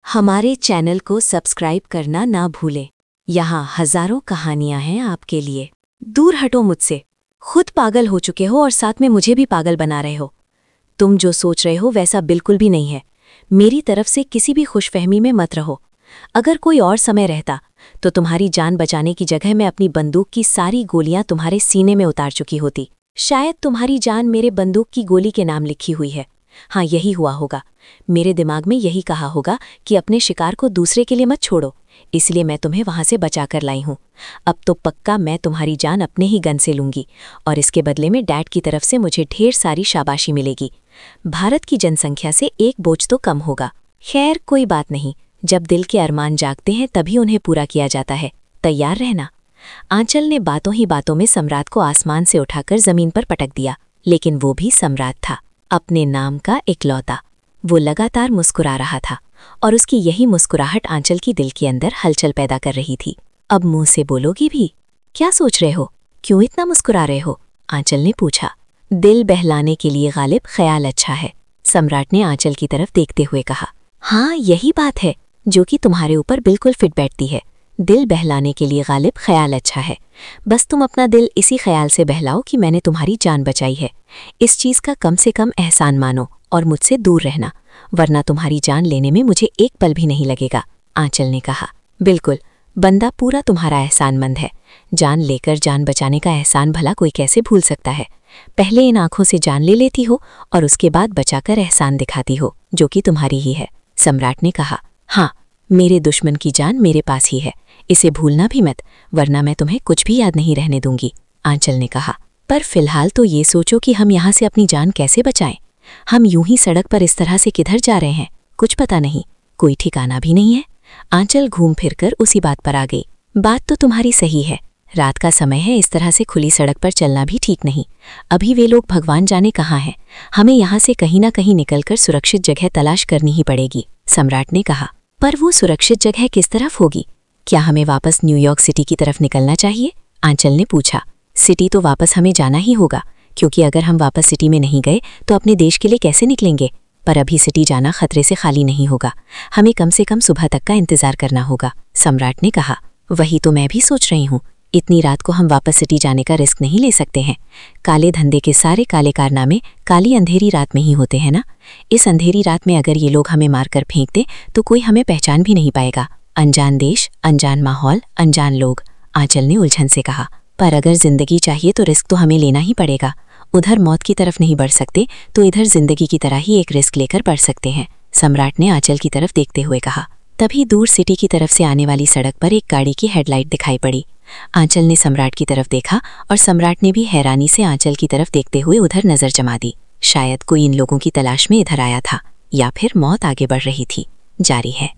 हमारे चैनल को सब्सक्राइब करना ना भूलें। यहाँ हजारों कहानियां हैं आपके लिए। दूर हटो मुझसे। खुद पागल हो चुके हो और साथ में मुझे भी पागल बना रहे हो। तुम जो सोच रहे हो वैसा बिल्कुल भी नहीं है। मेरी तरफ से किसी भी खुशफहमी में मत रहो। अगर कोई और समय रहता तो तुम्हारी जान बचाने की जगह मैं अपनी बंदूक की सारी गोलियां तुम्हारे सीने में उतार चुकी होती। शायद तुम्हारी जान मेरे बंदूक की गोली के नाम लिखी हुई है। हाँ, यही हुआ होगा। मेरे दिमाग में यही कहा होगा कि अपने शिकार को दूसरे के लिए मत छोड़ो, इसलिए मैं तुम्हें वहां से बचा कर लाई हूं। अब तो पक्का मैं तुम्हारी जान अपने ही गन से लूंगी और इसके बदले में डैड की तरफ से मुझे ढेर सारी शाबाशी मिलेगी। भारत की जनसंख्या से एक बोझ तो कम होगा। खैर, कोई बात नहीं। जब दिल के अरमान जागते हैं तभी उन्हें पूरा किया जाता है। तैयार रहना। आंचल ने बातों ही बातों में सम्राट को आसमान से उठाकर जमीन पर पटक दिया, लेकिन वो भी सम्राट था, अपने नाम का इकलौता। वो लगातार मुस्कुरा रहा था और उसकी यही मुस्कुराहट आंचल की दिल के अंदर हलचल पैदा कर रही थी। अब मुंह से बोलोगी भी? क्या सोच रहे हो? क्यों इतना मुस्कुरा रहे हो? आंचल ने पूछा। दिल बहलाने के लिए गालिब ख्याल अच्छा है, सम्राट ने आंचल की तरफ देखते हुए कहा। हाँ, यही बात है जो कि तुम्हारे ऊपर बिल्कुल फिट बैठती है। दिल बहलाने के लिए गालिब ख्याल अच्छा है। बस तुम अपना दिल इसी ख्याल से बहलाओ कि मैंने तुम्हारी जान बचाई है। इस चीज़ का कम से कम एहसान मानो और मुझसे दूर रहना, वरना तुम्हारी जान लेने में मुझे एक पल भी नहीं लगेगा, आंचल ने कहा। बिल्कुल, बंदा पूरा तुम्हारा एहसानमंद है। जान लेकर जान बचाने का एहसान भला कोई कैसे भूल सकता है? पहले इन आंखों से जान ले लेती हो और उसके बाद बचाकर एहसान दिखाती हो, जो कि तुम्हारी ही है, सम्राट ने कहा। हाँ, मेरे दुश्मन की जान मेरे पास ही है, इसे भूलना भी मत, वरना मैं तुम्हें कुछ भी याद नहीं रहने दूंगी, आंचल ने कहा। पर फिलहाल तो ये सोचो कि हम यहाँ से अपनी जान कैसे बचाएं। हम यूं ही सड़क पर इस तरह से किधर जा रहे हैं, कुछ पता नहीं, कोई ठिकाना भी नहीं है। आंचल घूम फिरकर उसी बात पर आ गई। बात तो तुम्हारी सही है, रात का समय है, इस तरह से खुली सड़क पर चलना भी ठीक नहीं। अभी वे लोग भगवान जाने कहाँ हैं। हमें यहाँ से कहीं ना कहीं निकलकर सुरक्षित जगह तलाश करनी ही पड़ेगी, सम्राट ने कहा। पर वो सुरक्षित जगह किस तरफ होगी? क्या हमें वापस न्यूयॉर्क सिटी की तरफ निकलना चाहिए? आंचल ने पूछा। सिटी तो वापस हमें जाना ही होगा, क्योंकि अगर हम वापस सिटी में नहीं गए तो अपने देश के लिए कैसे निकलेंगे? पर अभी सिटी जाना खतरे से खाली नहीं होगा, हमें कम से कम सुबह तक का इंतजार करना होगा, सम्राट ने कहा। वही तो मैं भी सोच रही हूँ, इतनी रात को हम वापस सिटी जाने का रिस्क नहीं ले सकते हैं। काले धंधे के सारे काले कारनामे काली अंधेरी रात में ही होते हैं ना। इस अंधेरी रात में अगर ये लोग हमें मारकर फेंक दे तो कोई हमें पहचान भी नहीं पाएगा। अनजान देश, अनजान माहौल, अनजान लोग, आंचल ने उलझन से कहा। पर अगर जिंदगी चाहिए तो रिस्क तो हमें लेना ही पड़ेगा। उधर मौत की तरफ नहीं बढ़ सकते तो इधर जिंदगी की तरह ही एक रिस्क लेकर बढ़ सकते हैं, सम्राट ने आंचल की तरफ देखते हुए कहा। तभी दूर सिटी की तरफ से आने वाली सड़क पर एक गाड़ी की हेडलाइट दिखाई पड़ी। आंचल ने सम्राट की तरफ देखा और सम्राट ने भी हैरानी से आंचल की तरफ देखते हुए उधर नजर जमा दी। शायद कोई इन लोगों की तलाश में इधर आया था, या फिर मौत आगे बढ़ रही थी। जारी है।